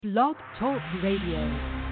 Blog Talk Radio.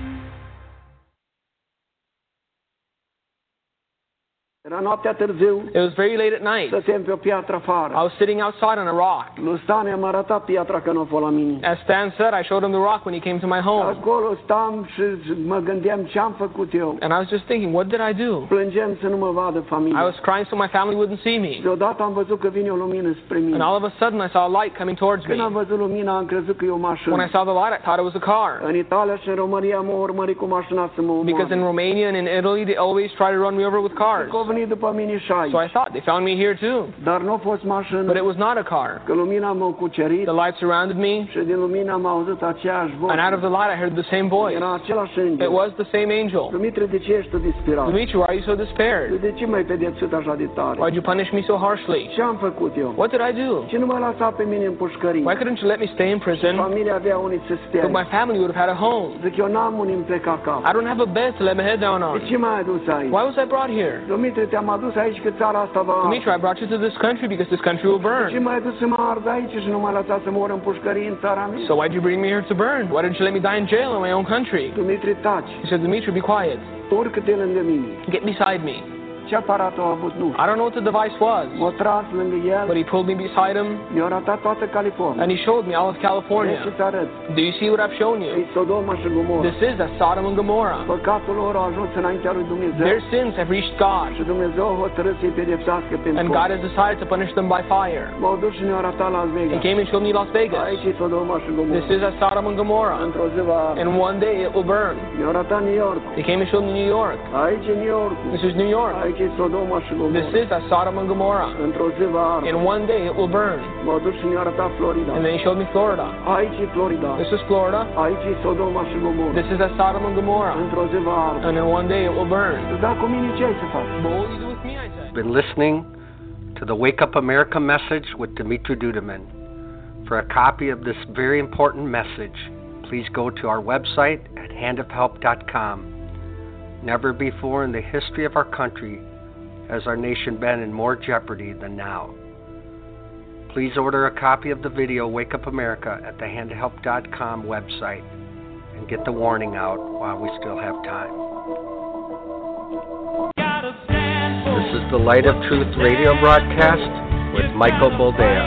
Era noaptea târziu, It was very late at night. stăteam pe o piatră afară. I was sitting outside on a rock. Lui Stan i-am arătat piatra că nu a fost la mine. As Stan said, I showed him the rock when he came to my home. Acolo stam și mă gândeam ce am făcut eu. And I was just thinking, what did I do? Plângeam să nu mă vadă I familia. was crying so my family wouldn't see me. Deodată am văzut că vine o lumină spre And mine. all of a sudden, I saw a light coming towards me. Când am văzut lumina, am crezut că e o mașină. When I saw the light, I thought it was a car. În Italia și în România m-au urmărit cu mașina să mă Because in omoare. Romania and in Italy, they always try to run me over with cars. Că au venit după mine și aici. So I thought they found me here too. Dar nu a fost But mașină, it was not a car. că lumina m-a cucerit The light surrounded me, și din lumina am auzit aceeași voce. and out of the light, I heard the same voice. Era același It înger. was the same angel. Dumitru, de ce ești tu disperat? Dimitri, why are you so despaired? De ce m-ai pedepsit așa de tare? Why'd you punish me so harshly? Ce am făcut eu? What did I do? Ce nu mă lăsa pe mine în pușcărie? Why couldn't you let me stay in prison? Familia avea unii să stea. But my family would have had a home. Zic, eu n-am unii îmi pleca cap. I don't have a bed to let my head down De on. ce m-ai adus aici? Why was I brought here? Dumitru, te-am adus aici că țara asta va... Dimitri, I brought you to this country because this country will Ce burn. m-ai adus să mă ard aici și nu m-ai lăsat să mor în pușcărie în țara mea? So why'd you bring me here to burn? Why didn't you let me die in jail in my own country? Dumitru, taci. He said, Dimitri, be quiet. Urcă-te lângă mine. Get beside me. Ce aparat a avut? Nu. I don't know what the device was, M-a tras lângă but el, he pulled me beside him mi-a arătat toată California. and he showed me all of Vrei să California. te arăt? Do you see what I've shown E you? Sodoma și Gomorra. This is that Sodom and Gomorrah. Păcatul lor a ajuns înaintea lui Dumnezeu. Their sins have reached God, Și Dumnezeu a hotărât să-i pedepsească and pentru God has decided to punish them by fire. M-au dus și ne-au arătat Las He Vegas. came and showed me Las Vegas. Aici e Sodoma și This Gomorra. is that Sodom and Gomorrah. Într-o zi va arde. And one day it will burn. Ne-au arătat New York. He came and showed me New York. Aici e New York. This is New York. Aici e Sodoma și This Gomorra. is that Sodom and Gomorrah. Într-o zi va arde. In one day it will burn. M-au dus și ne-au arătat Florida. And then he showed me Florida. Aici e Florida. This is Florida. Aici e Sodoma și Gomorra. This is that Sodom and Gomorrah. Într-o zi va arde. And in one day it will burn. Dar cu mine ce ai să faci? But what will you do with me, I said? Been listening to the Wake Up America message with Dimitri Duduman. For a copy of this very important message, please go to our website at handofhelp.com. Never before in the history of our country has our nation been in more jeopardy than now. Please order a copy of the video Wake Up America at the handofhelp.com website and get the warning out while we still have time. This is the Light of Truth radio broadcast with Michael Boldea.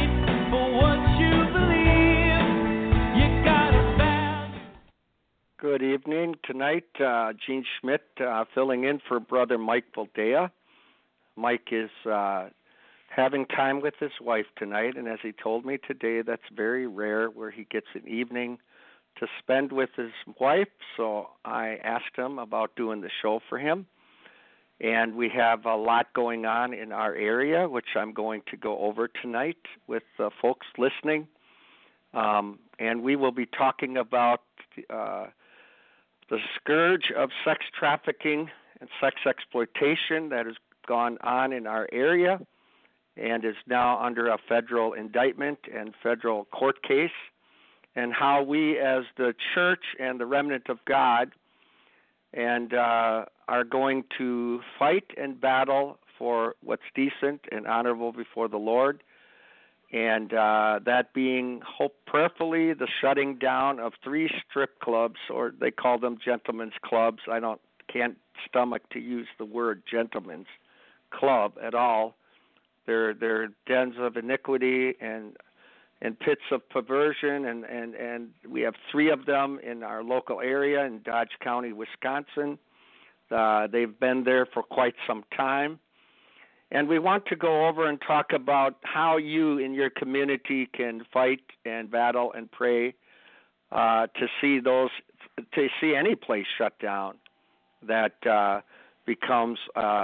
Good evening. Tonight, Gene Schmidt filling in for Brother Mike Boldea. Mike is having time with his wife tonight, and as he told me today, that's very rare where he gets an evening to spend with his wife, so I asked him about doing the show for him. And we have a lot going on in our area, which I'm going to go over tonight with folks listening. And we will be talking about the scourge of sex trafficking and sex exploitation that has gone on in our area and is now under a federal indictment and federal court case, and how we as the church and the remnant of God and are going to fight and battle for what's decent and honorable before the Lord, and that being, hope prayerfully, the shutting down of 3 strip clubs, or they call them gentlemen's clubs. I can't stomach to use the word gentlemen's club at all. They're dens of iniquity and pits of perversion, and we have 3 of them in our local area in Dodge County, Wisconsin. They've been there for quite some time. And we want to go over and talk about how you in your community can fight and battle and pray to see any place shut down that becomes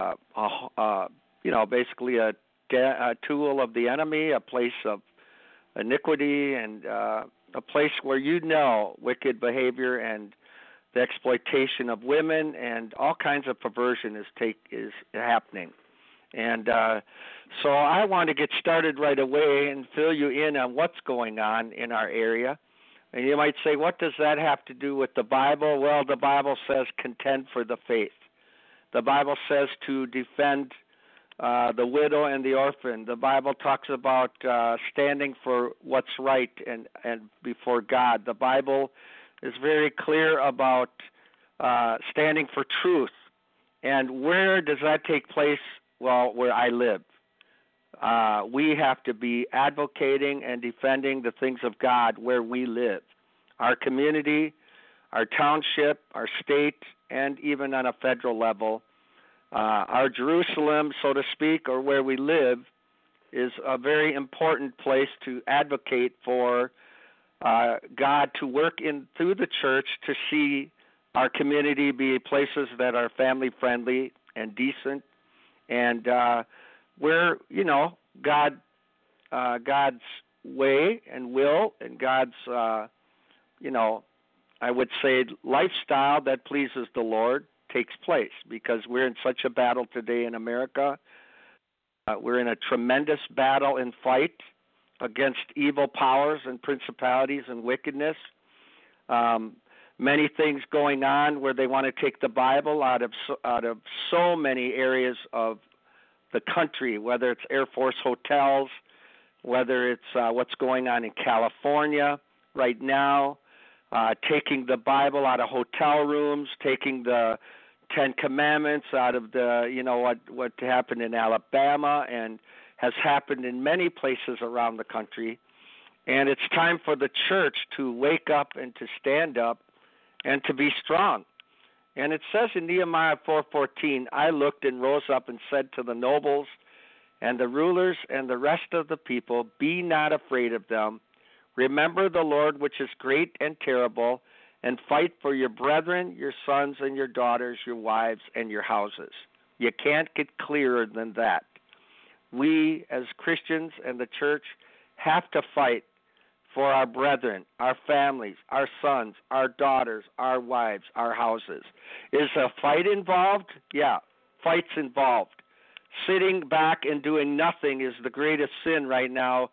basically a tool of the enemy, a place of iniquity, and a place where wicked behavior and the exploitation of women and all kinds of perversion is happening. And so I want to get started right away and fill you in on what's going on in our area. And you might say, what does that have to do with the Bible? Well, the Bible says contend for the faith. The Bible says to defend the widow and the orphan. The Bible talks about standing for what's right and before God. The Bible is very clear about standing for truth. And where does that take place? Well, where I live. We have to be advocating and defending the things of God where we live. Our community, our township, our state, and even on a federal level. Our Jerusalem, so to speak, or where we live, is a very important place to advocate for God to work in through the church to see our community be places that are family-friendly and decent, and where, God's way and will and God's, I would say lifestyle that pleases the Lord takes place, because we're in such a battle today in America. We're in a tremendous battle and fight against evil powers and principalities and wickedness. Many things going on where they want to take the Bible out of so many areas of the country, whether it's Air Force hotels, whether it's what's going on in California right now, taking the Bible out of hotel rooms, taking the Ten Commandments out of what happened in Alabama and has happened in many places around the country. And it's time for the church to wake up and to stand up and to be strong. And it says in Nehemiah 4:14, I looked and rose up and said to the nobles and the rulers and the rest of the people, be not afraid of them. Remember the Lord, which is great and terrible, and fight for your brethren, your sons and your daughters, your wives and your houses. You can't get clearer than that. We as Christians and the church have to fight for our brethren, our families, our sons, our daughters, our wives, our houses. Is a fight involved? Yeah, fight's involved. Sitting back and doing nothing is the greatest sin right now.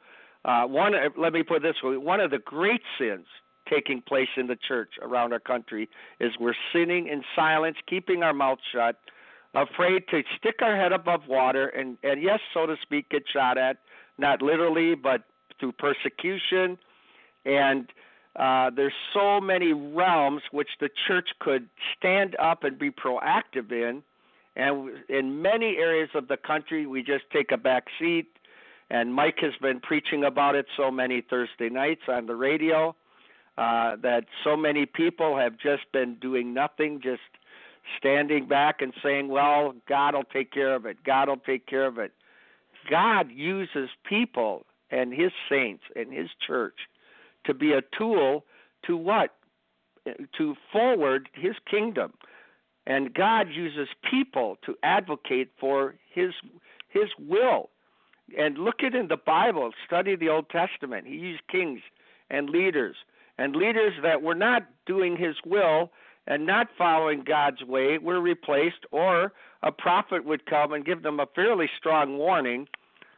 Let me put it this way. One of the great sins taking place in the church around our country is we're sitting in silence, keeping our mouth shut, afraid to stick our head above water and yes, so to speak, get shot at, not literally, but through persecution. And there's so many realms which the church could stand up and be proactive in. And in many areas of the country, we just take a back seat. And Mike has been preaching about it so many Thursday nights on the radio that so many people have just been doing nothing, just standing back and saying, well, God will take care of it. God will take care of it. God uses people and his saints and his church to be a tool to what? To forward his kingdom. And God uses people to advocate for his will. And look at in the Bible, study the Old Testament. He used kings and leaders that were not doing his will and not following God's way were replaced, or a prophet would come and give them a fairly strong warning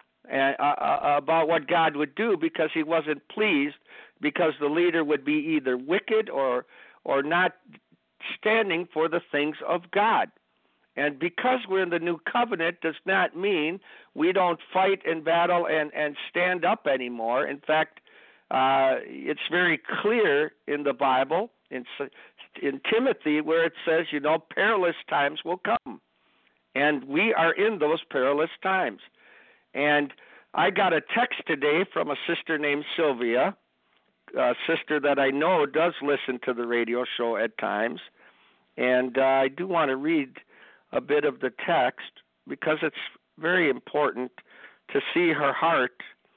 about what God would do, because he wasn't pleased, because the leader would be either wicked or not standing for the things of God. And because we're in the new covenant does not mean we don't fight and battle and stand up anymore. In fact, it's very clear in the Bible, in Timothy, where it says, perilous times will come. And we are in those perilous times. And I got a text today from a sister named Sylvia, a sister that I know does listen to the radio show at times. And I do want to read a bit of the text because it's very important to see her heart.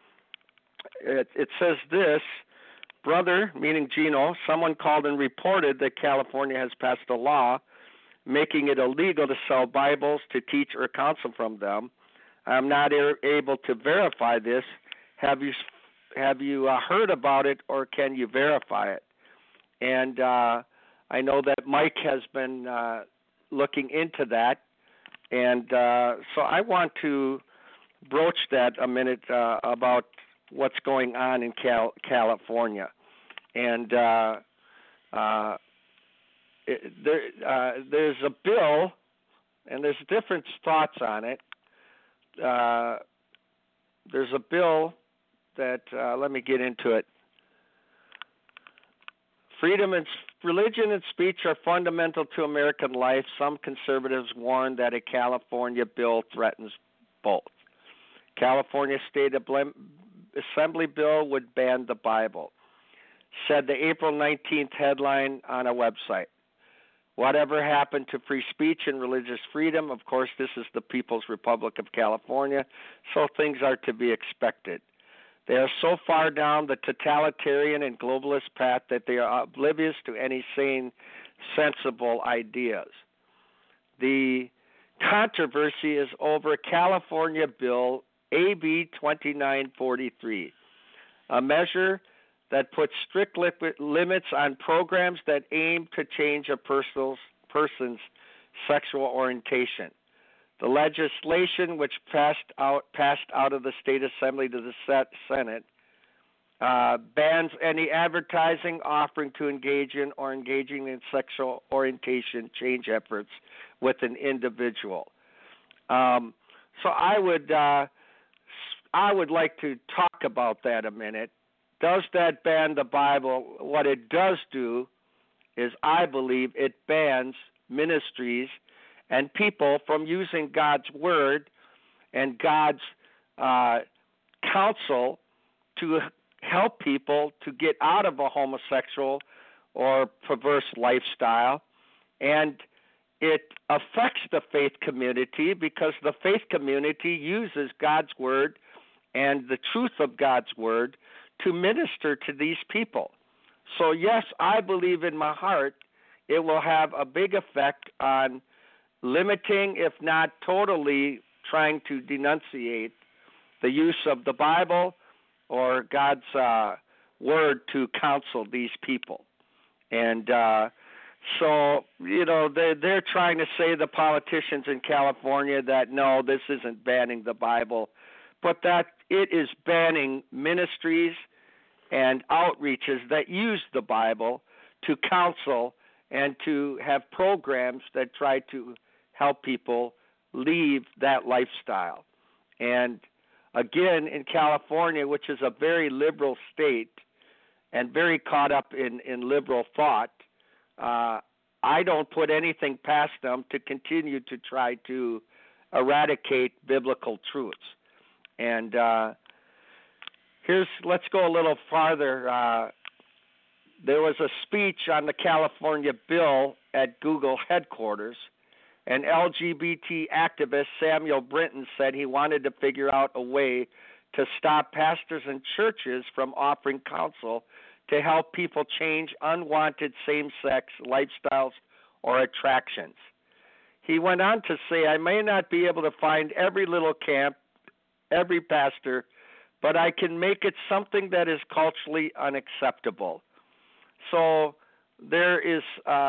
It says this: brother, meaning Gino, someone called and reported that California has passed a law making it illegal to sell Bibles, to teach or counsel from them. I'm not able to verify this. Have you heard about it, or can you verify it? And I know that Mike has been looking into that, and so I want to broach that a minute about what's going on in California. And there's a bill, and there's different thoughts on it. There's a bill that, let me get into it. Freedom religion and speech are fundamental to American life, some conservatives warn that a California bill threatens both. California State Assembly bill would ban the Bible, said the April 19th headline on a website. Whatever happened to free speech and religious freedom? Of course, this is the People's Republic of California, so things are to be expected. They are so far down the totalitarian and globalist path that they are oblivious to any sane, sensible ideas. The controversy is over California Bill AB 2943, a measure that puts strict limits on programs that aim to change a person's sexual orientation. The legislation, which passed out of the state assembly to the Senate, bans any advertising offering to engage in or engaging in sexual orientation change efforts with an individual. So I would like to talk about that a minute. Does that ban the Bible? What it does do is, I believe, it bans ministries and people from using God's word and God's counsel to help people to get out of a homosexual or perverse lifestyle. And it affects the faith community because the faith community uses God's word and the truth of God's word to minister to these people. So yes, I believe in my heart it will have a big effect on limiting, if not totally trying to denunciate the use of the Bible or God's word to counsel these people. And so, they're trying to say, the politicians in California, that no, this isn't banning the Bible, but that it is banning ministries and outreaches that use the Bible to counsel and to have programs that try to help people leave that lifestyle. And again, in California, which is a very liberal state and very caught up in liberal thought, I don't put anything past them to continue to try to eradicate biblical truths. And let's go a little farther. There was a speech on the California bill at Google headquarters, and LGBT activist Samuel Brinton said he wanted to figure out a way to stop pastors and churches from offering counsel to help people change unwanted same-sex lifestyles or attractions. He went on to say, I may not be able to find every little camp, every pastor, but I can make it something that is culturally unacceptable. So there is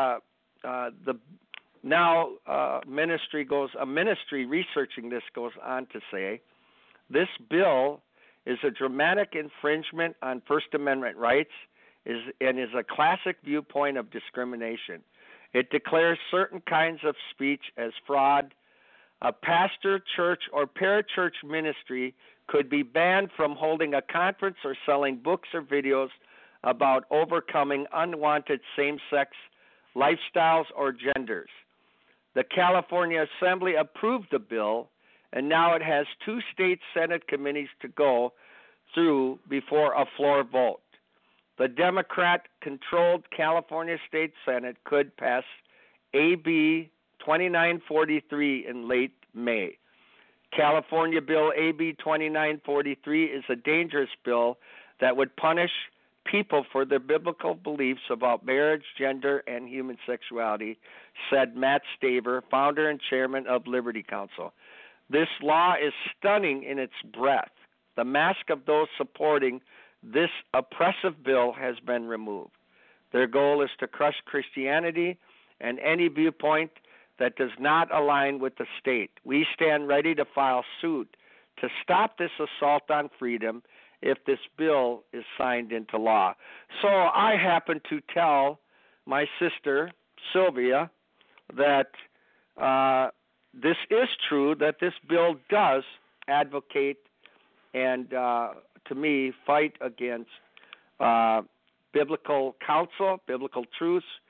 a ministry researching this goes on to say, this bill is a dramatic infringement on First Amendment rights and is a classic viewpoint of discrimination. It declares certain kinds of speech as fraud. A pastor, church, or parachurch ministry could be banned from holding a conference or selling books or videos about overcoming unwanted same-sex lifestyles or genders. The California Assembly approved the bill, and now it has 2 state Senate committees to go through before a floor vote. The Democrat-controlled California State Senate could pass AB 2943 in late May. California Bill AB 2943 is a dangerous bill that would punish people for their biblical beliefs about marriage, gender, and human sexuality, said Matt Staver, founder and chairman of Liberty Counsel. This law is stunning in its breadth. The mask of those supporting this oppressive bill has been removed. Their goal is to crush Christianity and any viewpoint that does not align with the state. We stand ready to file suit to stop this assault on freedom if this bill is signed into law. So I happen to tell my sister, Sylvia, that this is true, that this bill does advocate and, to me, fight against biblical counsel, biblical truths,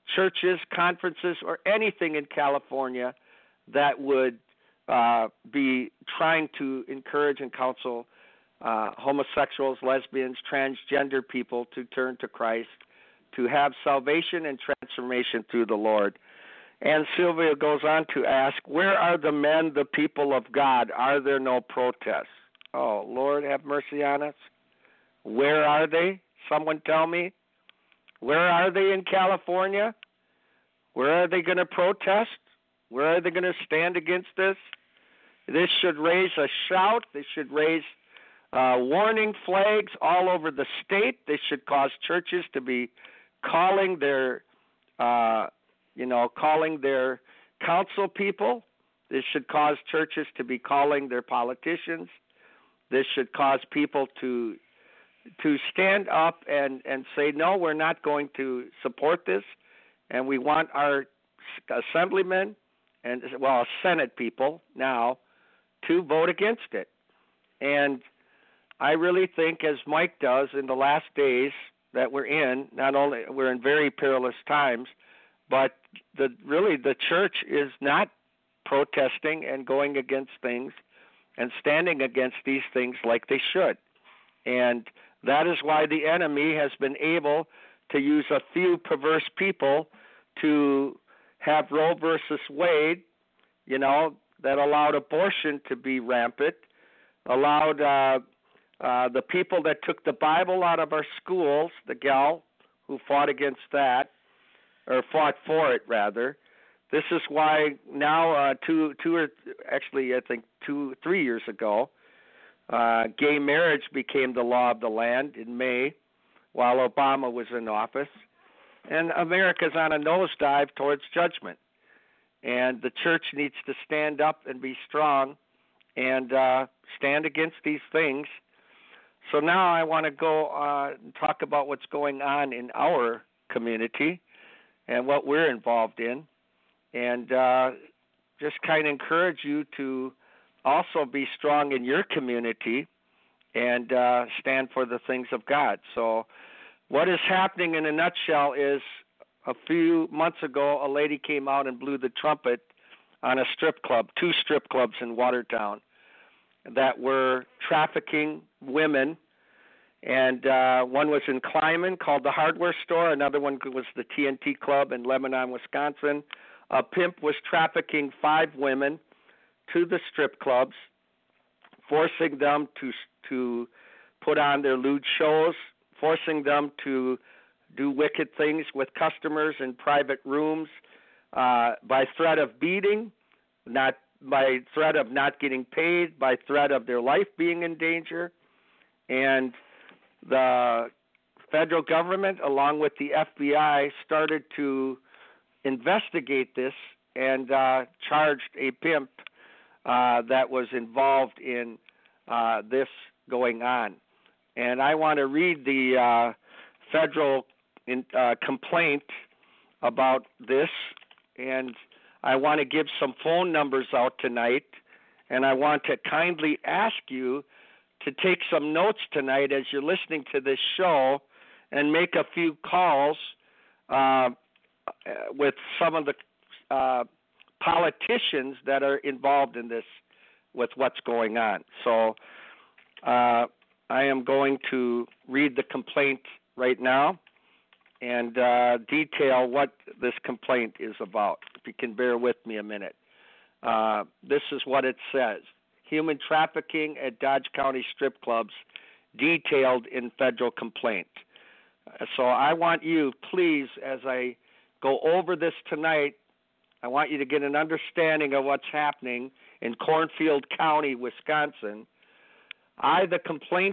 churches, conferences, or anything in California that would be trying to encourage and counsel homosexuals, lesbians, transgender people to turn to Christ, to have salvation and transformation through the Lord. And Sylvia goes on to ask, where are the men, the people of God? Are there no protests? Oh, Lord, have mercy on us. Where are they? Someone tell me. Where are they in California? Where are they going to protest? Where are they going to stand against this? This should raise a shout. This should raise warning flags all over the state. This should cause churches to be calling their, calling their council people. This should cause churches to be calling their politicians. This should cause people to stand up and say, no, we're not going to support this, and we want our assemblymen and, Senate people now to vote against it. And I really think, as Mike does, in the last days that we're in, not only we're in very perilous times, but the church is not protesting and going against things and standing against these things like they should. And that is why the enemy has been able to use a few perverse people to have Roe versus Wade, that allowed abortion to be rampant, allowed the people that took the Bible out of our schools, the gal who fought against that, or fought for it rather. This is why now, 3 years ago, gay marriage became the law of the land in May while Obama was in office. And America's on a nosedive towards judgment. And the church needs to stand up and be strong and stand against these things. So now I want to go and talk about what's going on in our community and what we're involved in, and just kind of encourage you to also be strong in your community and stand for the things of God. So what is happening in a nutshell is, a few months ago, a lady came out and blew the trumpet on a strip club, 2 strip clubs in Watertown that were trafficking women. And one was in Kleiman called the Hardware Store. Another one was the TNT Club in Lebanon, Wisconsin. A pimp was trafficking 5 women to the strip clubs, forcing them to put on their lewd shows, forcing them to do wicked things with customers in private rooms, by threat of beating, not by threat of not getting paid, by threat of their life being in danger. And the federal government, along with the FBI, started to investigate this and charged a pimp that was involved in this going on. And I want to read the federal complaint about this, and I want to give some phone numbers out tonight, and I want to kindly ask you to take some notes tonight as you're listening to this show and make a few calls with some of the politicians that are involved in this, with what's going on. So I am going to read the complaint right now and detail what this complaint is about. If you can bear with me a minute. This is what it says. Human trafficking at Dodge County strip clubs detailed in federal complaint. So I want you, please, as I go over this tonight, I want you to get an understanding of what's happening in Cornfield County, Wisconsin. I, the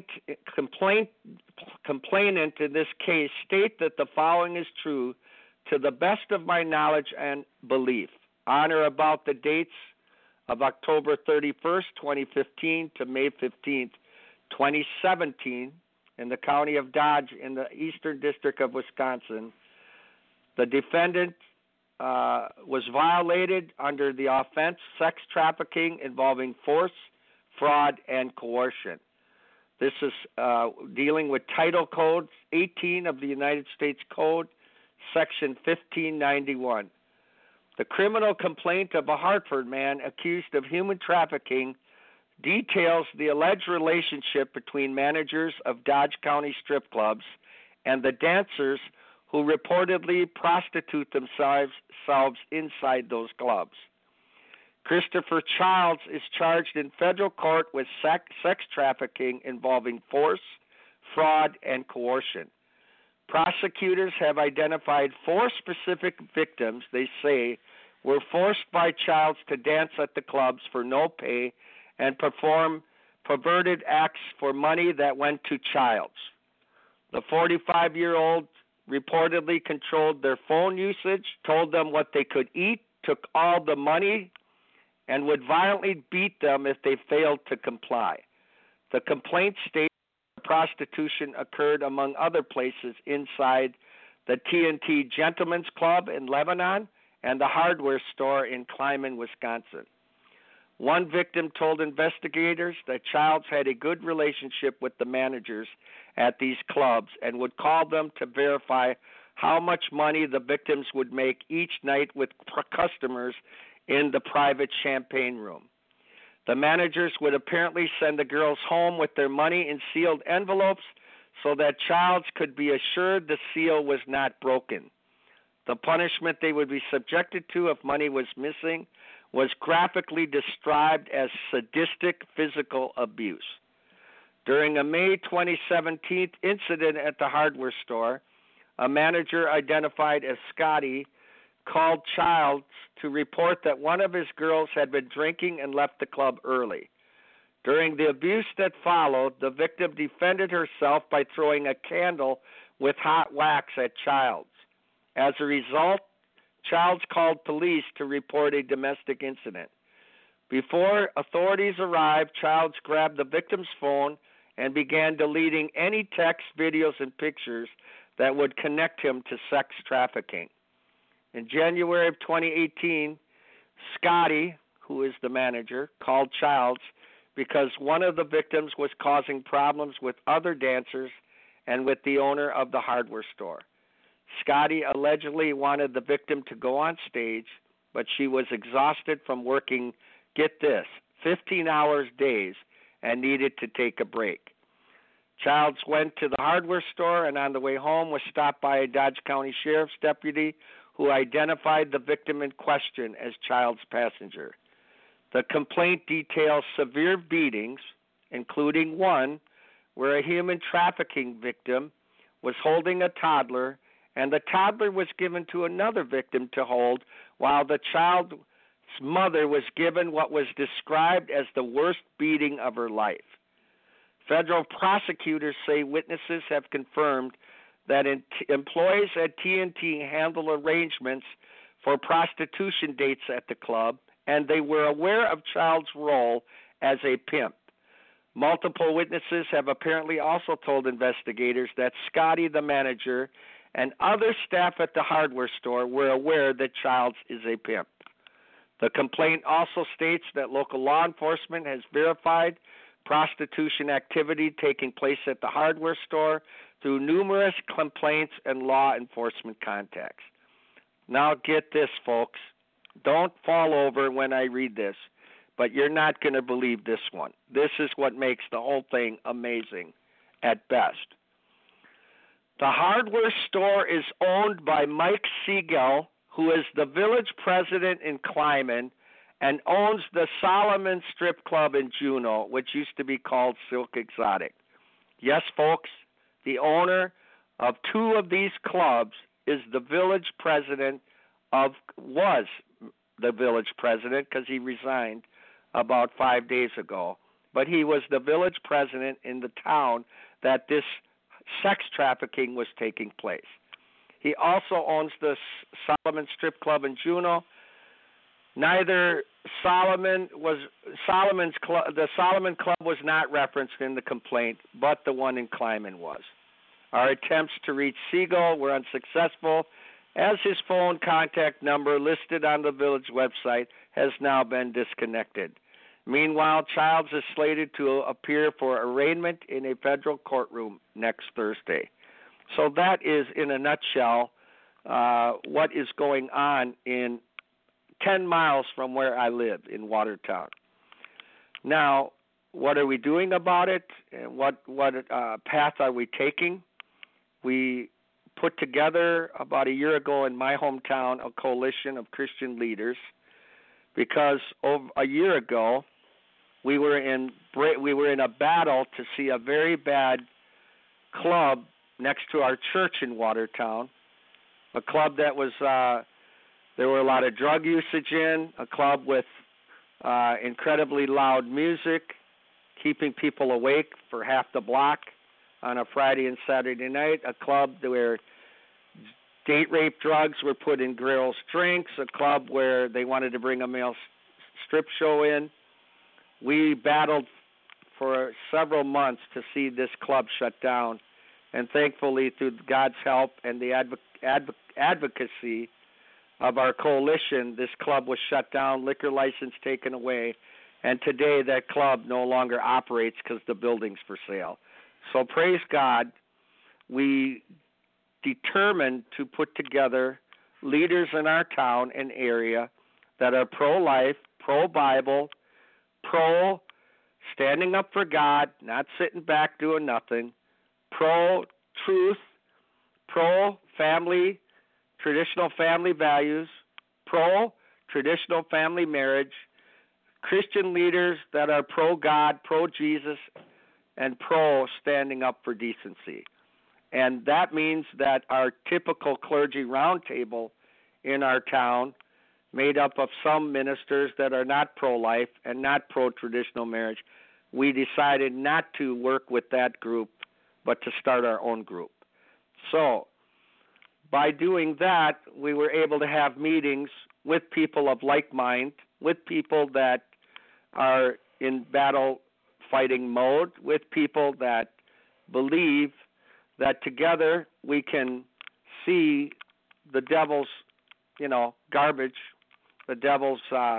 complainant in this case, state that the following is true to the best of my knowledge and belief. On or about the dates of October 31st, 2015 to May 15th, 2017, in the county of Dodge in the Eastern District of Wisconsin, the defendant was violated under the offense sex trafficking involving force, fraud, and coercion. This is dealing with Title Code 18 of the United States Code, Section 1591. The criminal complaint of a Hartford man accused of human trafficking details the alleged relationship between managers of Dodge County strip clubs and the dancers who reportedly prostitute themselves inside those clubs. Christopher Childs is charged in federal court with sex trafficking involving force, fraud, and coercion. Prosecutors have identified 4 specific victims they say were forced by Childs to dance at the clubs for no pay and perform perverted acts for money that went to Childs. The 45-year-old reportedly controlled their phone usage, told them what they could eat, took all the money, and would violently beat them if they failed to comply. The complaint states prostitution occurred among other places inside the TNT Gentlemen's Club in Lebanon and the hardware store in Kleiman, Wisconsin. One victim told investigators that Childs had a good relationship with the managers at these clubs and would call them to verify how much money the victims would make each night with customers in the private champagne room. The managers would apparently send the girls home with their money in sealed envelopes so that Childs could be assured the seal was not broken. The punishment they would be subjected to if money was missing was graphically described as sadistic physical abuse. During a May 2017 incident at the hardware store, a manager identified as Scotty called Childs to report that one of his girls had been drinking and left the club early. During the abuse that followed, the victim defended herself by throwing a candle with hot wax at Childs. As a result, Childs called police to report a domestic incident. Before authorities arrived, Childs grabbed the victim's phone and began deleting any text, videos, and pictures that would connect him to sex trafficking. In January of 2018, Scotty, who is the manager, called Childs because one of the victims was causing problems with other dancers and with the owner of the hardware store. Scotty allegedly wanted the victim to go on stage, but she was exhausted from working, get this, 15 hours days and needed to take a break. Childs went to the hardware store and on the way home was stopped by a Dodge County Sheriff's deputy who identified the victim in question as Childs' passenger. The complaint details severe beatings, including one where a human trafficking victim was holding a toddler and the toddler was given to another victim to hold while the child's mother was given what was described as the worst beating of her life. Federal prosecutors say witnesses have confirmed that employees at TNT handle arrangements for prostitution dates at the club, and they were aware of Childs' role as a pimp. Multiple witnesses have apparently also told investigators that Scotty, the manager, and other staff at the hardware store were aware that Childs is a pimp. The complaint also states that local law enforcement has verified prostitution activity taking place at the hardware store through numerous complaints and law enforcement contacts. Now get this, folks. Don't fall over when I read this, but you're not going to believe this one. This is what makes the whole thing amazing at best. The hardware store is owned by Mike Siegel, who is the village president in Kleiman and owns the Solomon Strip Club in Juneau, which used to be called Silk Exotic. Yes, folks, the owner of two of these clubs is the village president was the village president because he resigned about 5 days ago. But he was the village president in the town that this sex trafficking was taking place. He also owns the Solomon Strip Club in Juneau. Neither the Solomon Club was not referenced in the complaint, but the one in Kleiman was. Our attempts to reach Siegel were unsuccessful, as his phone contact number listed on the village website has now been disconnected. Meanwhile, Childs is slated to appear for arraignment in a federal courtroom next Thursday. So that is, in a nutshell, what is going on in 10 miles from where I live in Watertown. Now, what are we doing about it, and what path are we taking? We put together about a year ago in my hometown a coalition of Christian leaders because a year ago we were in a battle to see a very bad club next to our church in Watertown, a club that was there were a lot of drug usage in, a club with incredibly loud music, keeping people awake for half the block on a Friday and Saturday night, a club where date rape drugs were put in girls' drinks, a club where they wanted to bring a male strip show in. We battled for several months to see this club shut down, and thankfully, through God's help and the advocacy of our coalition, this club was shut down, liquor license taken away, and today that club no longer operates because the building's for sale. So praise God, we determined to put together leaders in our town and area that are pro-life, pro-Bible, pro-standing up for God, not sitting back doing nothing, pro-truth, pro-family, traditional family values, pro-traditional family marriage, Christian leaders that are pro-God, pro-Jesus, and pro-standing up for decency. And that means that our typical clergy roundtable in our town, made up of some ministers that are not pro-life and not pro-traditional marriage, we decided not to work with that group, but to start our own group. So, by doing that, we were able to have meetings with people of like mind, with people that are in battle fighting mode, with people that believe that together we can see the devil's, garbage, the devil's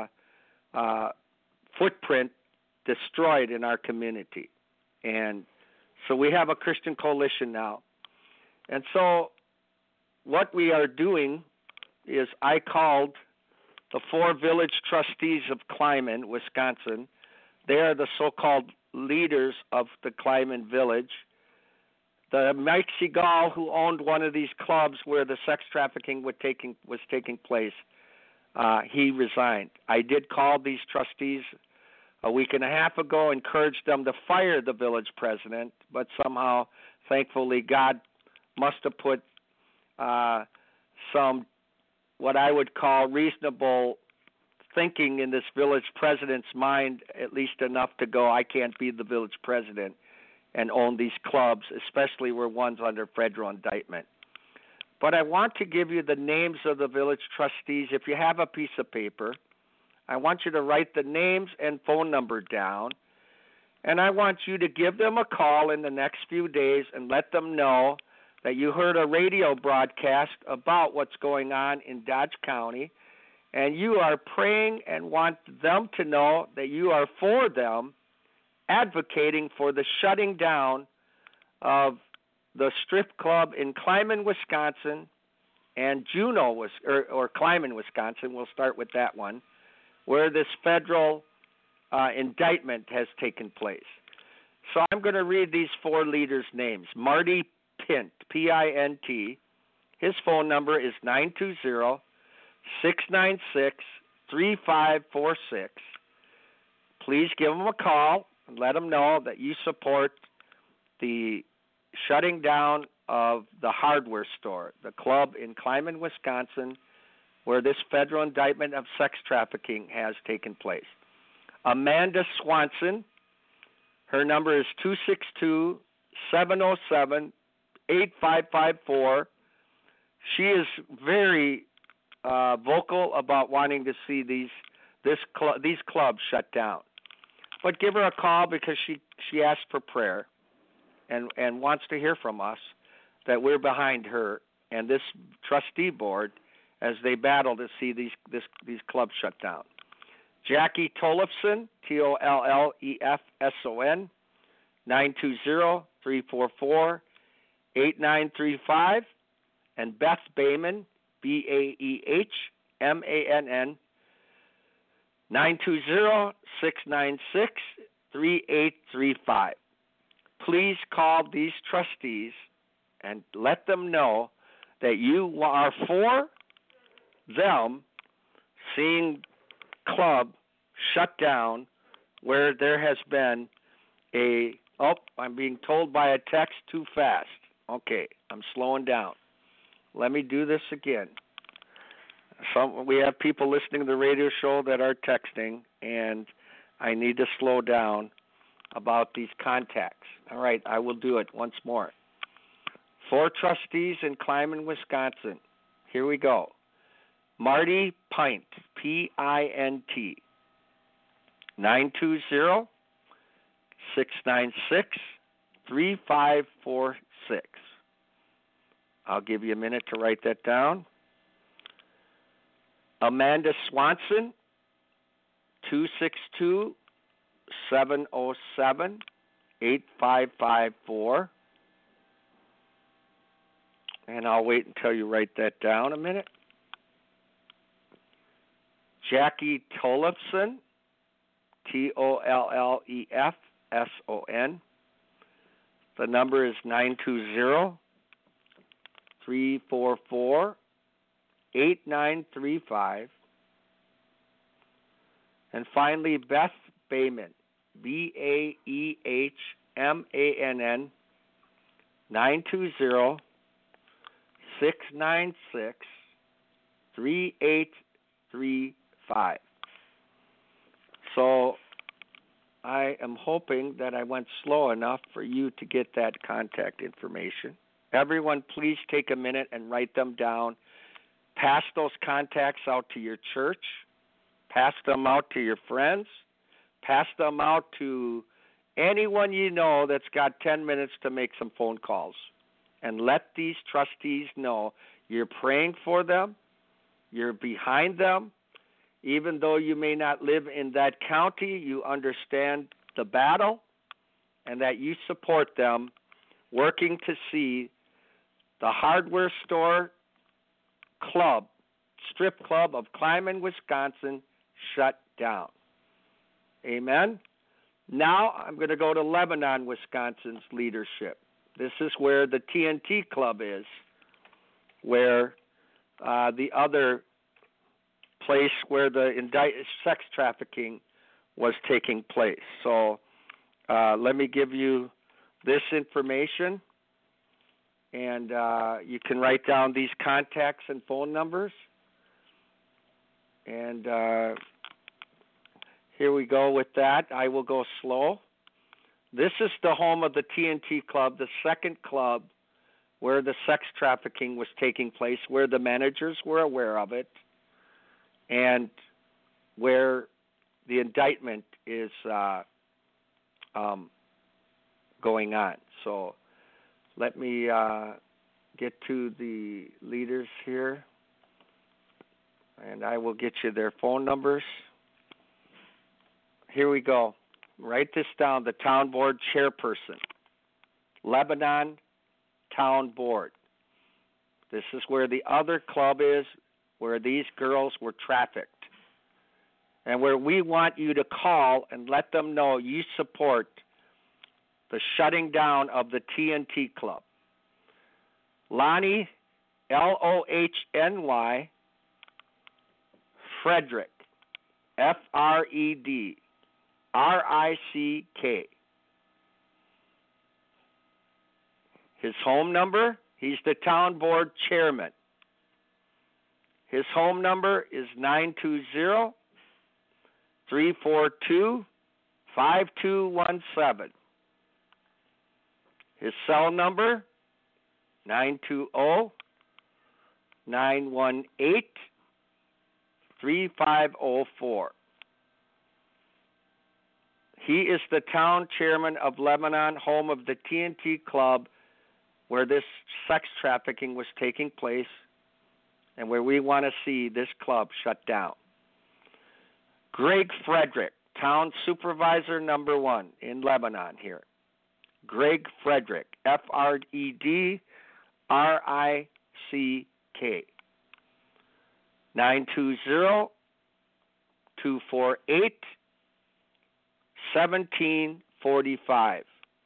footprint destroyed in our community. And so we have a Christian coalition now. And so what we are doing is I called the 4 village trustees of Kleiman, Wisconsin. They are the so-called leaders of the Kleiman village. The Mike Segal, who owned one of these clubs where the sex trafficking was taking place, he resigned. I did call these trustees a week and a half ago, encouraged them to fire the village president, but somehow, thankfully, God must have put some what I would call reasonable thinking in this village president's mind, at least enough to go, I can't be the village president and own these clubs, especially where one's under federal indictment. But I want to give you the names of the village trustees. If you have a piece of paper, I want you to write the names and phone number down, and I want you to give them a call in the next few days and let them know that you heard a radio broadcast about what's going on in Dodge County, and you are praying and want them to know that you are for them, advocating for the shutting down of the strip club in Kleiman, Wisconsin, and Juneau, or Kleiman, Wisconsin. We'll start with that one, where this federal indictment has taken place. So I'm going to read these 4 leaders' names. Marty Pint, P-I-N-T. His phone number is 920-696-3546. Please give him a call and let him know that you support the shutting down of the hardware store, the club in Kleiman, Wisconsin, where this federal indictment of sex trafficking has taken place. Amanda Swanson, her number is 262-707-8554. She is very vocal about wanting to see these clubs shut down. But give her a call because she asked for prayer and wants to hear from us that we're behind her and this trustee board as they battle to see these clubs shut down. Jackie Tollefson, Tollefson, 920-344-8935, and Beth Bayman, BAEHMANN, 920-696-3835. Please call these trustees and let them know that you are for them seeing club shut down where there has been I'm being told by a text too fast. Okay, I'm slowing down. Let me do this again. We have people listening to the radio show that are texting, and I need to slow down about these contacts. All right, I will do it once more. 4 trustees in Kleiman, Wisconsin. Here we go. Marty Pint, P-I-N-T, 920-696-3546. I'll give you a minute to write that down. Amanda Swanson, 262-707-8554. And I'll wait until you write that down a minute. Jackie Tollefson, Tollefson. The number is 920-344-8935. And finally, Beth Bayman, BAEHMANN, 920-696-3835. So I am hoping that I went slow enough for you to get that contact information. Everyone, please take a minute and write them down. Pass those contacts out to your church. Pass them out to your friends. Pass them out to anyone you know that's got 10 minutes to make some phone calls. And let these trustees know you're praying for them, you're behind them. Even though you may not live in that county, you understand the battle and that you support them working to see the hardware store club, strip club of Kleiman, Wisconsin, shut down. Amen? Now I'm going to go to Lebanon, Wisconsin's leadership. This is where the TNT Club is, where the other place where the sex trafficking was taking place. So let me give you this information, and you can write down these contacts and phone numbers. And here we go with that. I will go slow. This is the home of the TNT Club, the second club where the sex trafficking was taking place, where the managers were aware of it, and where the indictment is going on. So let me get to the leaders here, and I will get you their phone numbers. Here we go. Write this down. The town board chairperson, Lebanon Town Board. This is where the other club is, where these girls were trafficked, and where we want you to call and let them know you support the shutting down of the TNT Club. Lonnie, Lohny, Frederick, Fredrick. His home number, he's the town board chairman. His home number is 920-342-5217. His cell number, 920-918-3504. He is the town chairman of Lebanon, home of the TNT Club, where this sex trafficking was taking place, and where we want to see this club shut down. Greg Frederick, town supervisor number 1 in Lebanon here. Greg Frederick, Fredrick. 920-248-1745.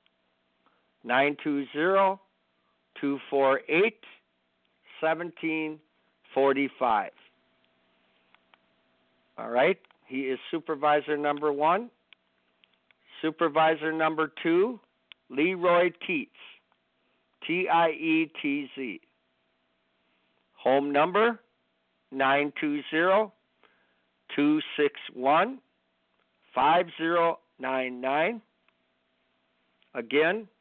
920-248-1745. All right. He is supervisor number 1. Supervisor number 2, Leroy Tietz. Tietz. Home number 920-261-5099. Again,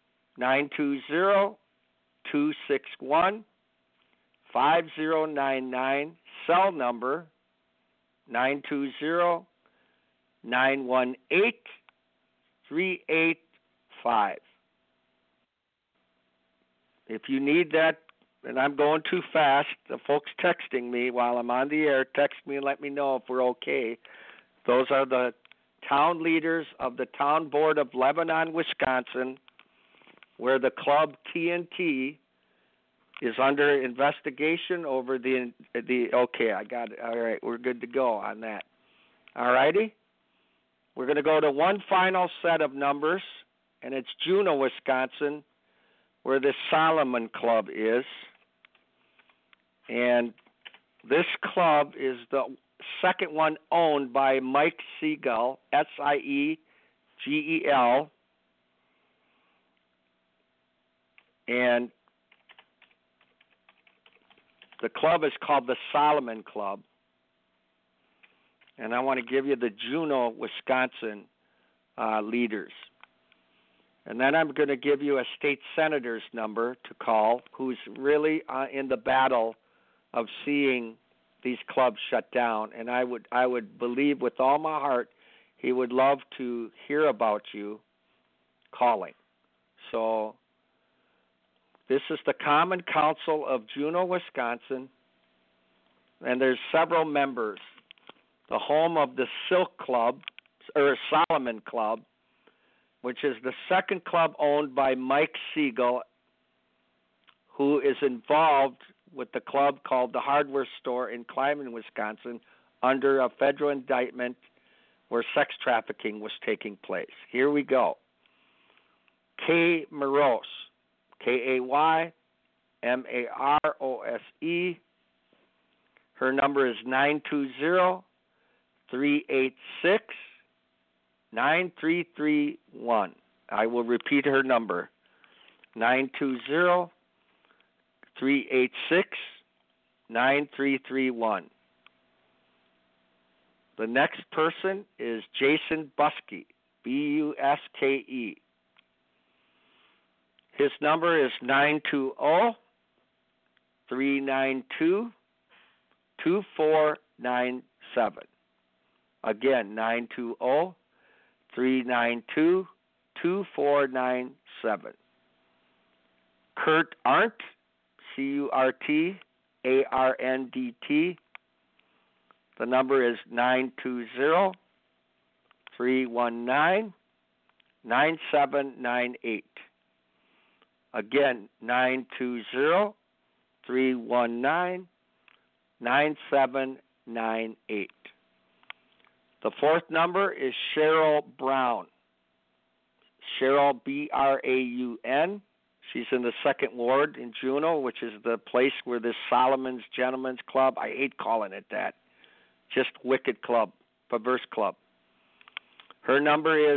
920-261-5099. Cell number 920-918-385. If you need that, and I'm going too fast, the folks texting me while I'm on the air, text me and let me know if we're okay. Those are the town leaders of the Town Board of Lebanon, Wisconsin, where the club TNT is under investigation over the okay, I got it. All right, we're good to go on that. All righty? We're going to go to one final set of numbers, and it's Juneau, Wisconsin, where the Solomon Club is. And this club is the second one owned by Mike Siegel, Siegel. And the club is called the Solomon Club. And I want to give you the Juneau, Wisconsin leaders. And then I'm going to give you a state senator's number to call who's really in the battle of seeing these clubs shut down. And I would believe with all my heart he would love to hear about you calling. So this is the Common Council of Juneau, Wisconsin, and there's several members. The home of the Silk Club, or Solomon Club, which is the second club owned by Mike Siegel, who is involved with the club called the Hardware Store in Kleiman, Wisconsin, under a federal indictment where sex trafficking was taking place. Here we go. Kay Marose, Kaymarose. Her number is 920-386-9331. I will repeat her number, 920-386-9331. The next person is Jason Buske, Buske. His number is 920-392-2497. Again, 920-392-2497. Kurt Arndt, Curtanddt. The number is 920-319-9798. Again, 920-319-9798. The fourth number is Cheryl Brown. Cheryl, Braun. She's in the second ward in Juneau, which is the place where this Solomon's Gentlemen's Club, I hate calling it that, just wicked club, perverse club. Her number is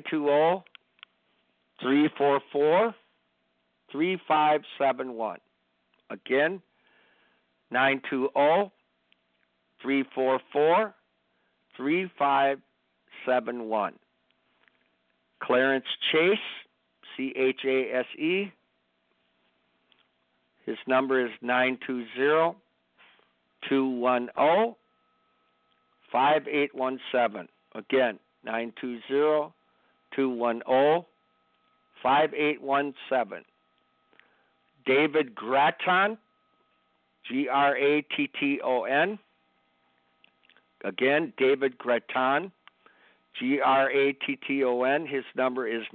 920-344-3571. Again, 920-344-3571. Clarence Chase, Chase. His number is 920-210-5817. Again, 920-210-5817. David Gratton, Gratton. Again, David Gratton, Gratton. His number is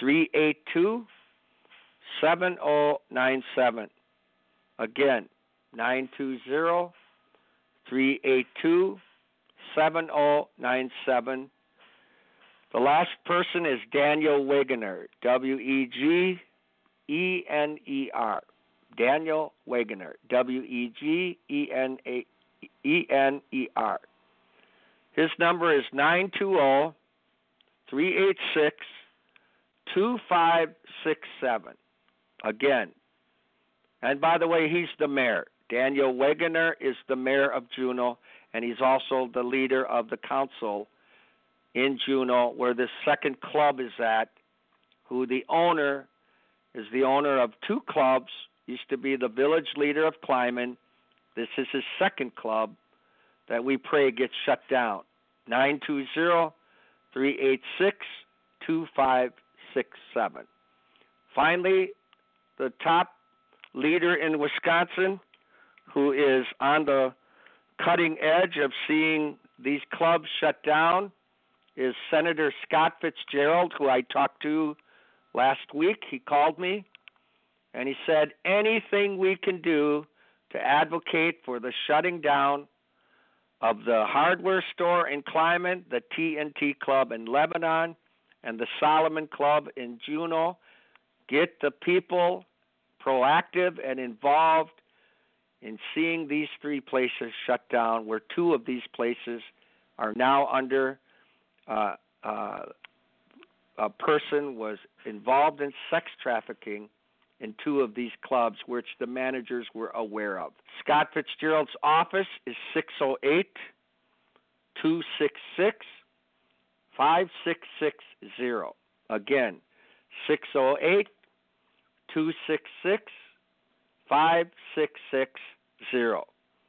920-382-7097. Again, 920-382-7097. The last person is Daniel Wegener, Wegener. Daniel Wegener, Wegener. His number is 920-386-2567. Again, and by the way, he's the mayor. Daniel Wegener is the mayor of Juneau, and he's also the leader of the council in Juneau, where this second club is at, who the owner is the owner of two clubs, used to be the village leader of Kleiman. This is his second club that we pray gets shut down. 920-386-2567. Finally, the top leader in Wisconsin who is on the cutting edge of seeing these clubs shut down is Senator Scott Fitzgerald, who I talked to last week. He called me, and he said anything we can do to advocate for the shutting down of the hardware store in Kleiman, the TNT Club in Lebanon, and the Solomon Club in Juneau, get the people proactive and involved in seeing these three places shut down, where two of these places are now under a person was involved in sex trafficking in two of these clubs, which the managers were aware of. Scott Fitzgerald's office is 608-266-5660. Again, 608-266-5660.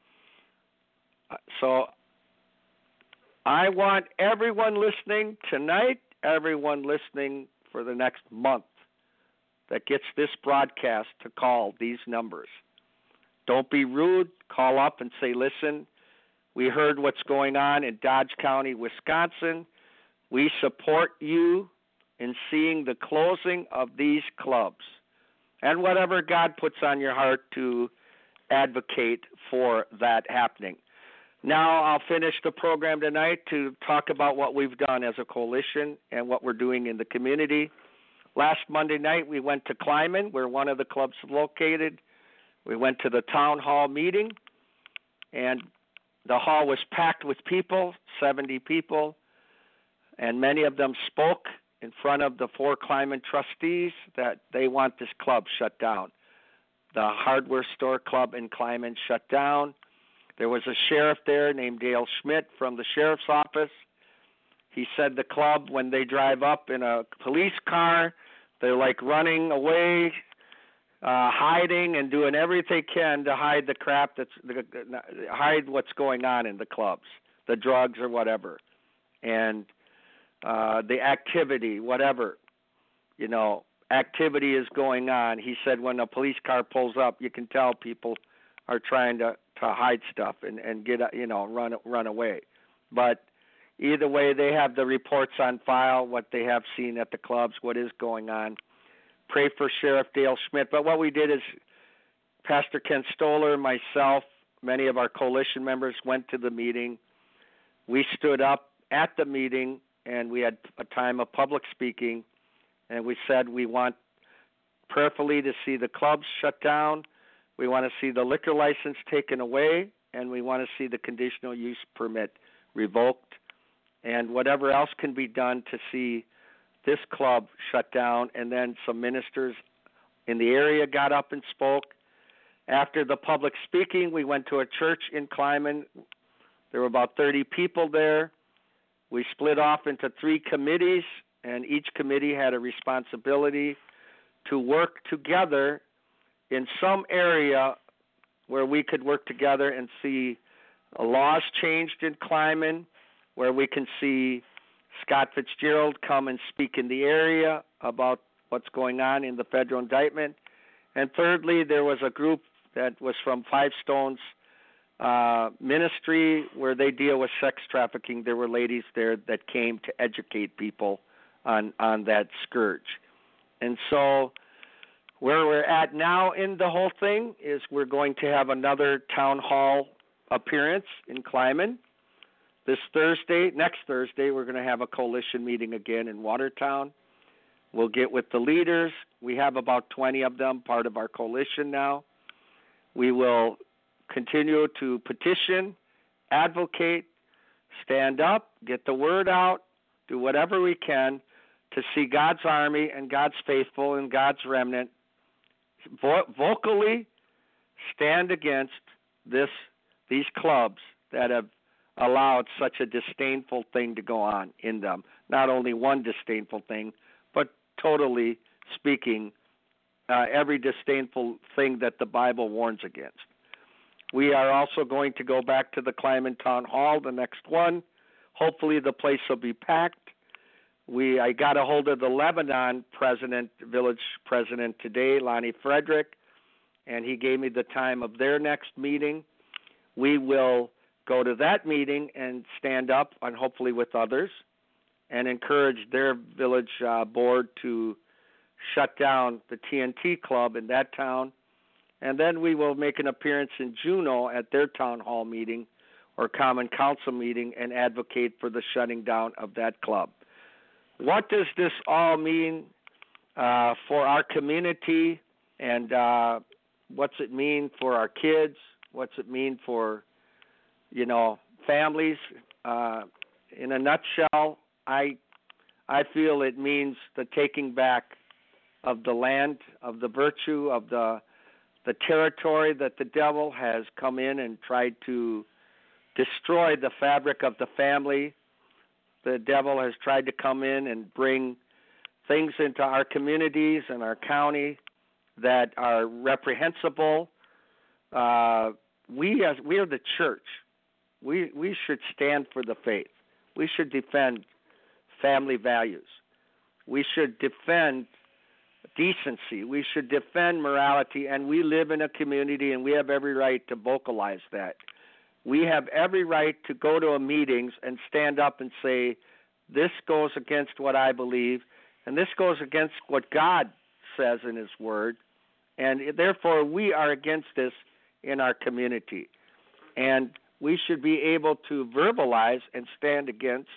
So I want everyone listening tonight, everyone listening for the next month that gets this broadcast to call these numbers. Don't be rude. Call up and say, listen, we heard what's going on in Dodge County, Wisconsin. We support you in seeing the closing of these clubs and whatever God puts on your heart to advocate for that happening. Now I'll finish the program tonight to talk about what we've done as a coalition and what we're doing in the community. Last Monday night we went to Kleiman, where one of the clubs is located. We went to the town hall meeting, and the hall was packed with people, 70 people, and many of them spoke in front of the four Kleiman trustees that they want this club shut down. The hardware store club in Kleiman shut down. There was a sheriff there named Dale Schmidt from the sheriff's office. He said the club, when they drive up in a police car, they're like running away, hiding and doing everything they can to hide the crap hide what's going on in the clubs, the drugs or whatever, and the activity, whatever, activity is going on. He said when a police car pulls up, you can tell people are trying to hide stuff and get run away. But either way, they have the reports on file, what they have seen at the clubs, what is going on. Pray for Sheriff Dale Schmidt. But what we did is Pastor Ken Stoller, myself, many of our coalition members went to the meeting. We stood up at the meeting, and we had a time of public speaking, and we said we want prayerfully to see the clubs shut down. We want to see the liquor license taken away, and we want to see the conditional use permit revoked, and whatever else can be done to see this club shut down. And then some ministers in the area got up and spoke. After the public speaking, we went to a church in Kleiman. There were about 30 people there. We split off into 3 committees, and each committee had a responsibility to work together in some area where we could work together and see laws changed in Kleiman, where we can see Scott Fitzgerald come and speak in the area about what's going on in the federal indictment. And thirdly, there was a group that was from Five Stones ministry where they deal with sex trafficking. There were ladies there that came to educate people on that scourge. And so Where we're at now in the whole thing is we're going to have another town hall appearance in Kleiman. Next Thursday, we're going to have a coalition meeting again in Watertown. We'll get with the leaders. We have about 20 of them, part of our coalition now. We will continue to petition, advocate, stand up, get the word out, do whatever we can to see God's army and God's faithful and God's remnant vocally stand against these clubs that have allowed such a disdainful thing to go on in them. Not only one disdainful thing, but totally speaking, every disdainful thing that the Bible warns against. We are also going to go back to the Kleiman Town Hall, the next one. Hopefully the place will be packed. I got a hold of the Lebanon village president today, Lonnie Frederick, and he gave me the time of their next meeting. We will go to that meeting and stand up, and hopefully with others, and encourage their village board to shut down the TNT club in that town. And then we will make an appearance in Juneau at their town hall meeting or common council meeting and advocate for the shutting down of that club. What does this all mean for our community, and what's it mean for our kids? What's it mean for, families? In a nutshell, I feel it means the taking back of the land, of the virtue, of the territory that the devil has come in and tried to destroy the fabric of the family. The devil has tried to come in and bring things into our communities and our county that are reprehensible. We are the church. We should stand for the faith. We should defend family values. We should defend decency. We should defend morality, and we live in a community, and we have every right to vocalize that. We have every right to go to meetings and stand up and say, this goes against what I believe, and this goes against what God says in His Word, and therefore we are against this in our community. And we should be able to verbalize and stand against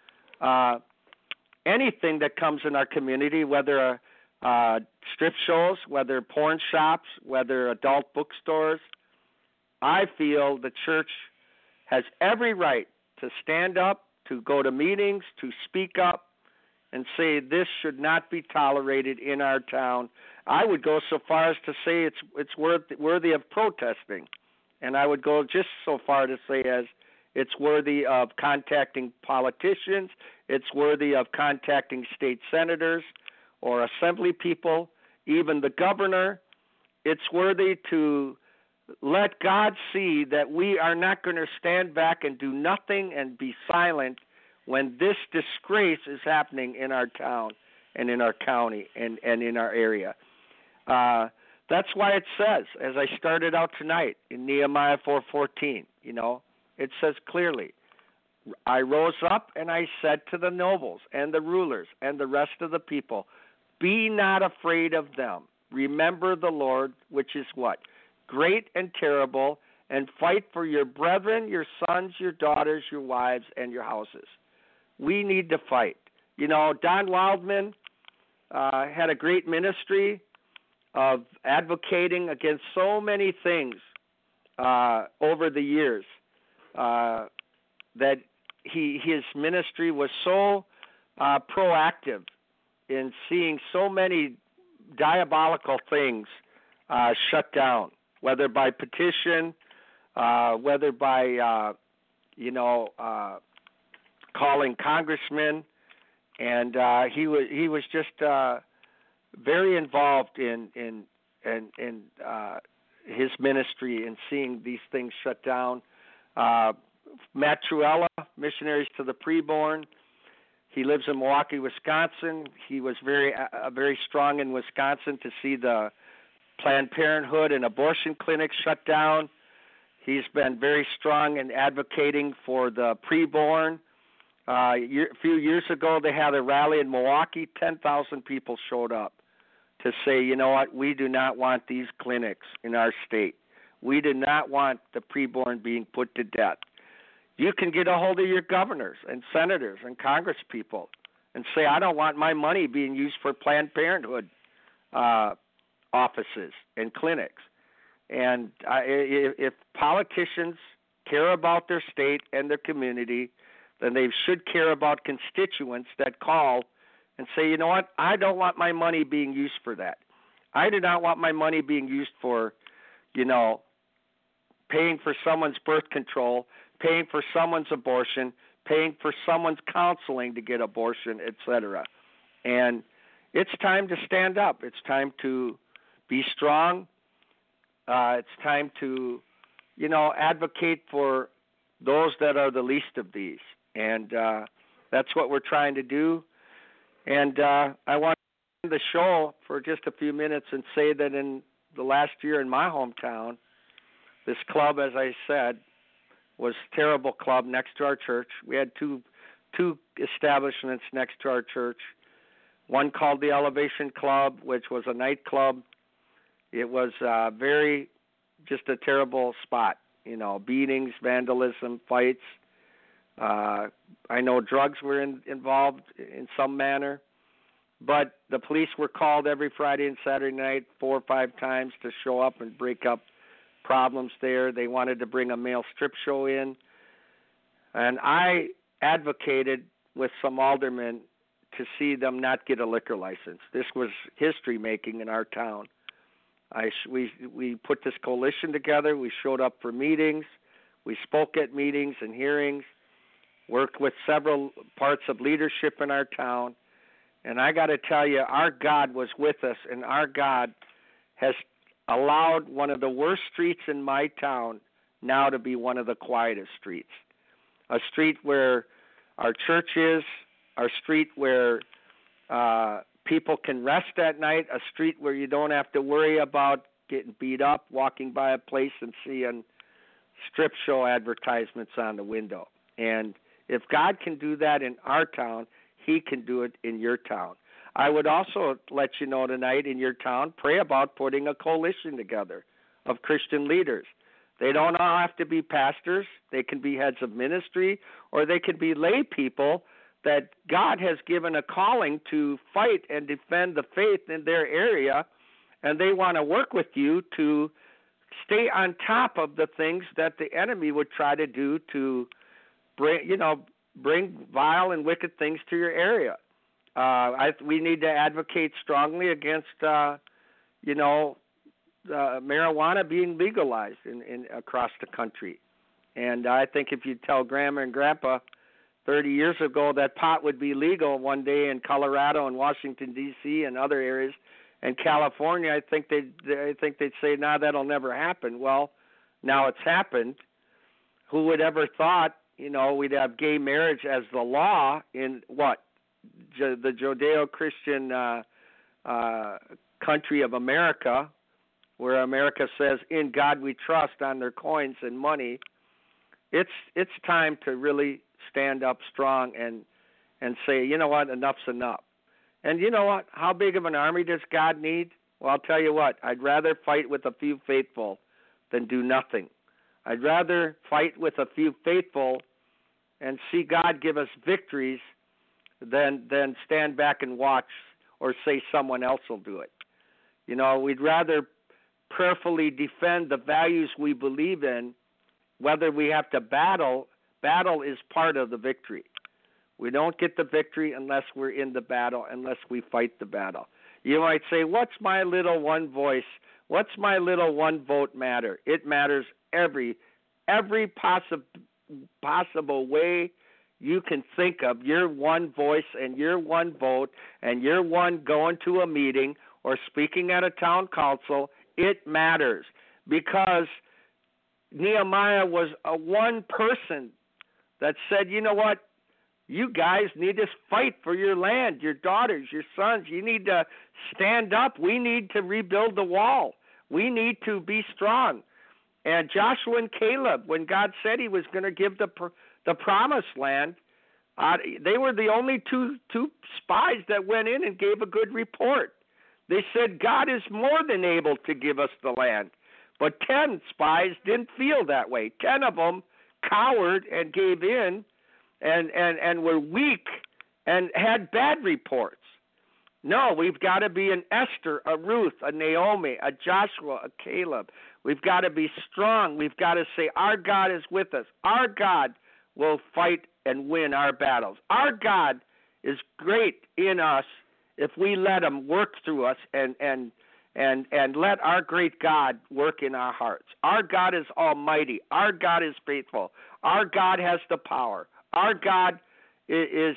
anything that comes in our community, whether strip shows, whether porn shops, whether adult bookstores. I feel the church has every right to stand up, to go to meetings, to speak up, and say this should not be tolerated in our town. I would go so far as to say it's worthy of protesting, and I would go just so far to say as it's worthy of contacting politicians, it's worthy of contacting state senators or assembly people, even the governor. It's worthy to let God see that we are not going to stand back and do nothing and be silent when this disgrace is happening in our town and in our county and in our area. That's why it says, as I started out tonight in Nehemiah 4:14, it says clearly, I rose up and I said to the nobles and the rulers and the rest of the people, be not afraid of them. Remember the Lord, which is what? Great and terrible, and fight for your brethren, your sons, your daughters, your wives, and your houses. We need to fight. Don Wildman had a great ministry of advocating against so many things over the years that his ministry was so proactive in seeing so many diabolical things shut down, whether by petition, whether by calling congressmen, and he was just very involved in his ministry in seeing these things shut down. Matt Truella, Missionaries to the Preborn. He lives in Milwaukee, Wisconsin. He was very strong in Wisconsin to see the Planned Parenthood and abortion clinics shut down. He's been very strong in advocating for the preborn. A few years ago, they had a rally in Milwaukee. 10,000 people showed up to say, you know what, we do not want these clinics in our state. We do not want the preborn being put to death. You can get a hold of your governors and senators and congresspeople and say, I don't want my money being used for Planned Parenthood offices and clinics. And if politicians care about their state and their community, then they should care about constituents that call and say, you know what, I don't want my money being used for that. I do not want my money being used for, paying for someone's birth control, paying for someone's abortion, paying for someone's counseling to get abortion, etc. And it's time to stand up. It's time to be strong. It's time to, advocate for those that are the least of these. And that's what we're trying to do. And I want to end the show for just a few minutes and say that in the last year in my hometown, this club, as I said, was a terrible club next to our church. We had two establishments next to our church. One called the Elevation Club, which was a nightclub. It was just a terrible spot. Beatings, vandalism, fights. I know drugs were involved in some manner. But the police were called every Friday and Saturday night 4 or 5 times to show up and break up problems there. They wanted to bring a male strip show in. And I advocated with some aldermen to see them not get a liquor license. This was history making in our town. We put this coalition together. We showed up for meetings. We spoke at meetings and hearings, worked with several parts of leadership in our town. And I got to tell you, our God was with us, and our God has allowed one of the worst streets in my town now to be one of the quietest streets. A street where our church is, a street where people can rest at night, a street where you don't have to worry about getting beat up, walking by a place and seeing strip show advertisements on the window. And if God can do that in our town, He can do it in your town. I would also let you know tonight in your town, pray about putting a coalition together of Christian leaders. They don't all have to be pastors. They can be heads of ministry, or they can be lay people that God has given a calling to fight and defend the faith in their area, and they want to work with you to stay on top of the things that the enemy would try to do to bring vile and wicked things to your area. We need to advocate strongly against, marijuana being legalized in across the country. And I think if you tell Grandma and Grandpa 30 years ago that pot would be legal one day in Colorado and Washington, D.C. and other areas, and California, I think they'd say, "Nah, that'll never happen." Well, now it's happened. Who would ever thought, we'd have gay marriage as the law in the Judeo-Christian country of America, where America says, "In God we trust" on their coins and money. It's time to really stand up strong and say, you know what, enough's enough. And you know what? How big of an army does God need? Well, I'll tell you what, I'd rather fight with a few faithful than do nothing. I'd rather fight with a few faithful and see God give us victories than stand back and watch or say someone else will do it. We'd rather prayerfully defend the values we believe in, whether we have to battle. Battle is part of the victory. We don't get the victory unless we're in the battle, unless we fight the battle. You might say, what's my little one voice? What's my little one vote matter? It matters every possible way you can think of. Your one voice and your one vote and your one going to a meeting or speaking at a town council, it matters, because Nehemiah was a one person that said, you know what, you guys need to fight for your land, your daughters, your sons. You need to stand up. We need to rebuild the wall. We need to be strong. And Joshua and Caleb, when God said He was going to give the promised land, they were the only two spies that went in and gave a good report. They said God is more than able to give us the land. But 10 spies didn't feel that way. 10 of them cowered and gave in and were weak and had bad reports. No, we've got to be an Esther, a Ruth, a Naomi, a Joshua, a Caleb. We've got to be strong. We've got to say, our God is with us. Our God will fight and win our battles. Our God is great in us if we let him work through us and let our great God work in our hearts. Our God is almighty. Our God is faithful. Our God has the power. Our God is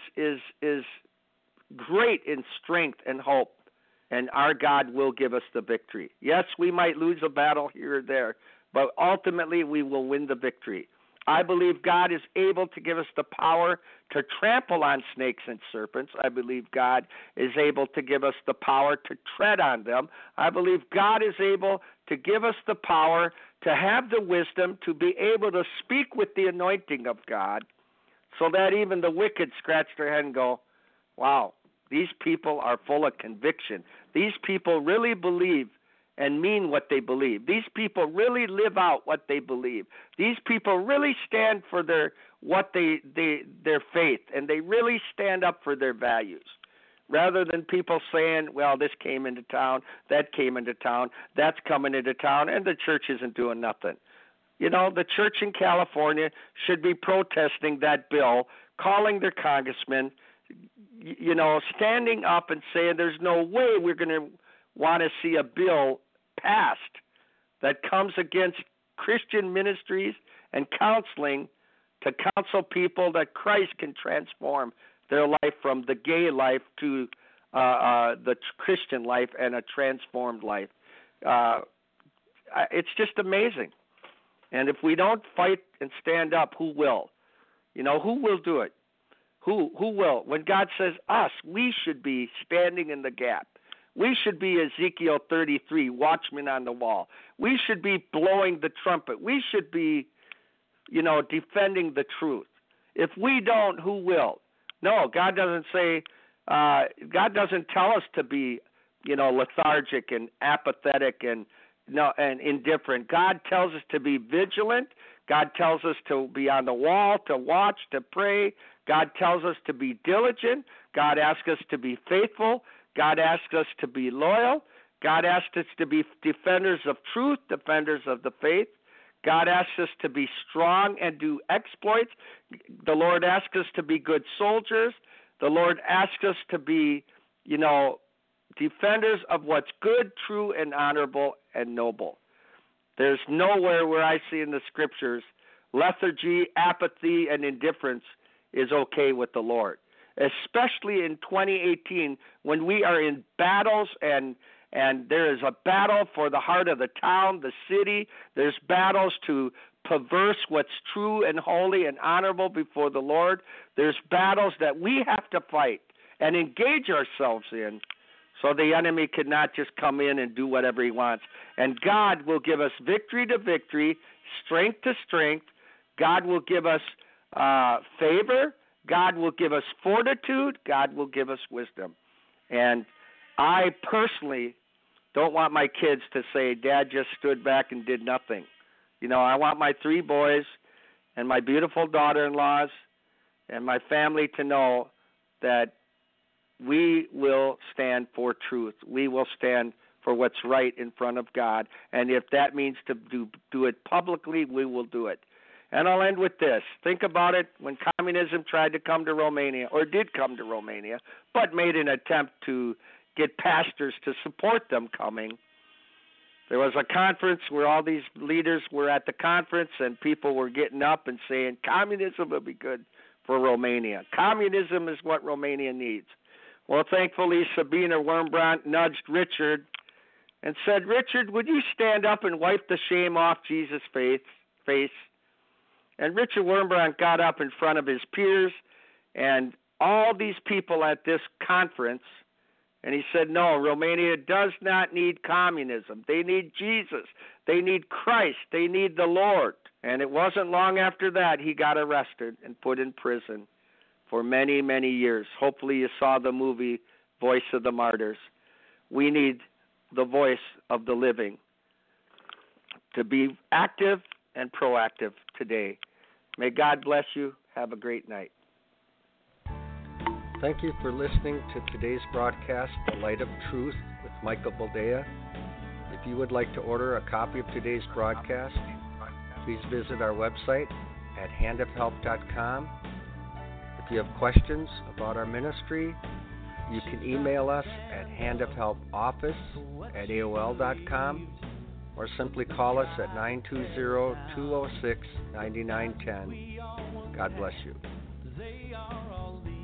great in strength and hope, and our God will give us the victory. Yes, we might lose a battle here or there, but ultimately we will win the victory. I believe God is able to give us the power to trample on snakes and serpents. I believe God is able to give us the power to tread on them. I believe God is able to give us the power to have the wisdom to be able to speak with the anointing of God, so that even the wicked scratch their head and go, wow, these people are full of conviction. These people really believe and mean what they believe. These people really live out what they believe. These people really stand for their faith, and they really stand up for their values, rather than people saying, well, this came into town, that came into town, that's coming into town, and the church isn't doing nothing. You know, the church in California should be protesting that bill, calling their congressman, you know, standing up and saying there's no way we're going to want to see a bill passed that comes against Christian ministries and counseling to counsel people that Christ can transform their life from the gay life to the Christian life and a transformed life. It's just amazing. And if we don't fight and stand up, who will? You know, who will do it? Who will? When God says us, we should be standing in the gap. We should be Ezekiel 33, watchmen on the wall. We should be blowing the trumpet. We should be, you know, defending the truth. If we don't, who will? No, God doesn't say, God doesn't tell us to be, you know, lethargic and apathetic and indifferent. God tells us to be vigilant. God tells us to be on the wall, to watch, to pray. God tells us to be diligent. God asks us to be faithful. God asks us to be loyal. God asks us to be defenders of truth, defenders of the faith. God asks us to be strong and do exploits. The Lord asks us to be good soldiers. The Lord asks us to be, you know, defenders of what's good, true, and honorable and noble. There's nowhere where I see in the scriptures lethargy, apathy, and indifference is okay with the Lord, especially in 2018 when we are in battles and there is a battle for the heart of the town, the city. There's battles to perverse what's true and holy and honorable before the Lord. There's battles that we have to fight and engage ourselves in, so the enemy cannot just come in and do whatever he wants. And God will give us victory to victory, strength to strength. God will give us favor. God will give us fortitude. God will give us wisdom. And I personally don't want my kids to say, Dad just stood back and did nothing. You know, I want my 3 boys and my beautiful daughter-in-laws and my family to know that we will stand for truth. We will stand for what's right in front of God. And if that means to do it publicly, we will do it. And I'll end with this. Think about it. When communism tried to come to Romania, or did come to Romania, but made an attempt to get pastors to support them coming, there was a conference where all these leaders were at the conference, and people were getting up and saying, communism will be good for Romania. Communism is what Romania needs. Well, thankfully, Sabina Wurmbrand nudged Richard and said, Richard, would you stand up and wipe the shame off Jesus' face? And Richard Wurmbrand got up in front of his peers and all these people at this conference, and he said, no, Romania does not need communism. They need Jesus. They need Christ. They need the Lord. And it wasn't long after that he got arrested and put in prison for many, many years. Hopefully you saw the movie Voice of the Martyrs. We need the voice of the living to be active and proactive today. May God bless you. Have a great night. Thank you for listening to today's broadcast, The Light of Truth with Michael Boldea. If you would like to order a copy of today's broadcast, please visit our website at handofhelp.com. If you have questions about our ministry, you can email us at handofhelpoffice@aol.com or simply call us at 920-206-9910. God bless you.